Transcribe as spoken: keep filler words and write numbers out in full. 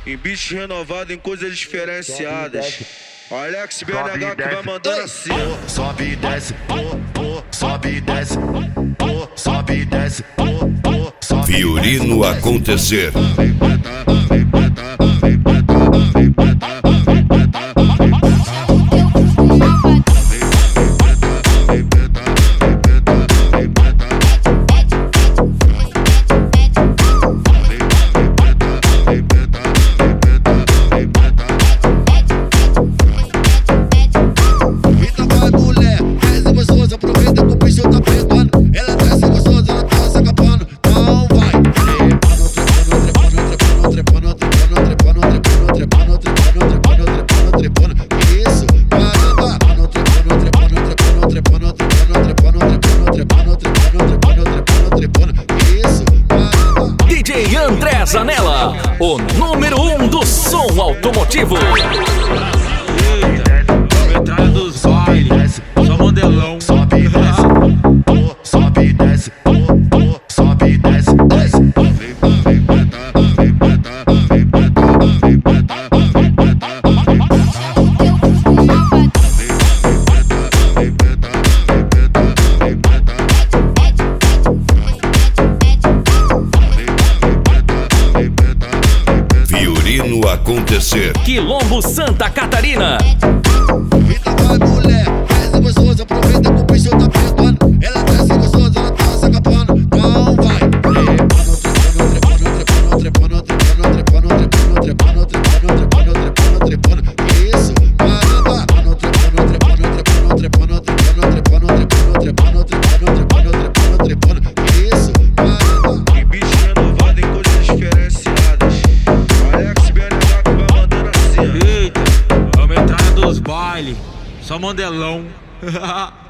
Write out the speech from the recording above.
Em beat renovado, em coisas diferenciadas. Alex B N H que vai mandando assim. Sobe e desce, oh, oh, sobe e desce, oh, sobe e desce, oh, oh, sobe. Fiorino acontecer. D J André Zanella, o número um do som automotivo. Entrada dos bailes, só modelão. Sobe e desce, oh, sobe e desce, oh, oh, sobe e desce, desce. Fiorino acontecer. Quilombo, Santa Catarina. Eita vai mulher, desce gostoso, aproveita que o bicho tá pegando. Ela desce gostoso, ela tá se acabando. Então vai. Trepando, trepando, trepando, trepando, trepando, trepando, trepando, trepando, trepando, trepando. Isso, caramba. Trepando, trepando, trepando, trepando, trepando, trepando, trepando, trepando, trepando, trepando, trepando. Isso, caramba. Em beat renovado, em coisas diferenciadas. Alex B N H que vai mandando assim. Eita, vamos entrar dos bailes, só modelão.